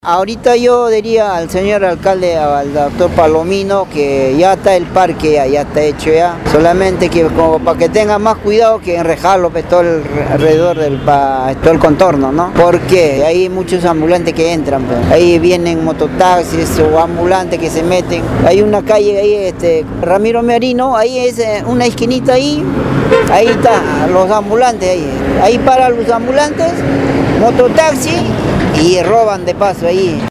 Ahorita yo diría al señor alcalde, al doctor Palomino, que ya está el parque, ya está hecho ya, solamente que como para que tenga más cuidado que enrejarlo pues, todo alrededor todo el contorno, ¿no? Porque hay muchos ambulantes que entran, pues. Ahí vienen mototaxis o ambulantes que se meten. Hay una calle ahí, Ramiro Merino, ahí es una esquinita ahí está los ambulantes ahí paran los ambulantes, mototaxi y roban de paso ahí.